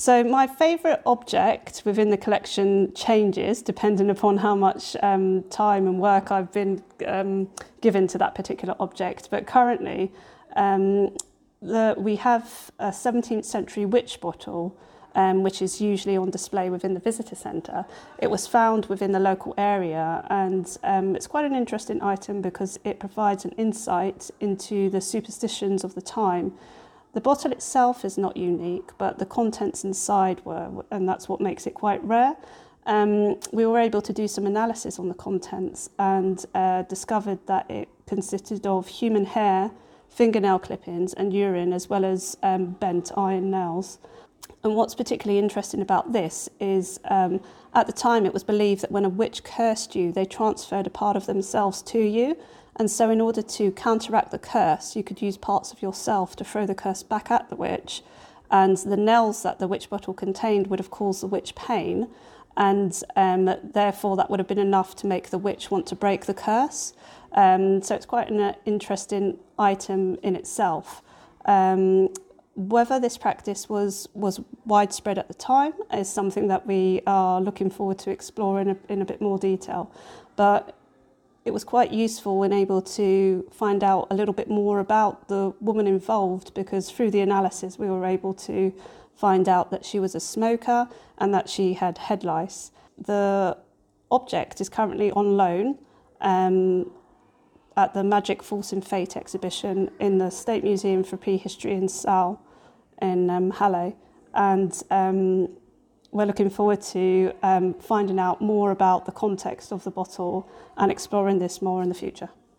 So my favourite object within the collection changes depending upon how much time and work I've been given to that particular object. But currently we have a 17th century witch bottle, which is usually on display within the visitor centre. It was found within the local area, and it's quite an interesting item because it provides an insight into the superstitions of the time. The bottle itself is not unique, but the contents inside were, and that's what makes it quite rare. We were able to do some analysis on the contents and discovered that it consisted of human hair, fingernail clippings and urine, as well as bent iron nails. And what's particularly interesting about this is at the time it was believed that when a witch cursed you, they transferred a part of themselves to you. And so in order to counteract the curse, you could use parts of yourself to throw the curse back at the witch. And the nails that the witch bottle contained would have caused the witch pain. And therefore that would have been enough to make the witch want to break the curse. So it's quite an interesting item in itself. Whether this practice was widespread at the time is something that we are looking forward to explore in a bit more detail. But it was quite useful and able to find out a little bit more about the woman involved, because through the analysis we were able to find out that she was a smoker and that she had head lice. The object is currently on loan at the Magic Force and Fate exhibition in the State Museum for Prehistory in Sal in Halle, and we're looking forward to finding out more about the context of the bottle and exploring this more in the future.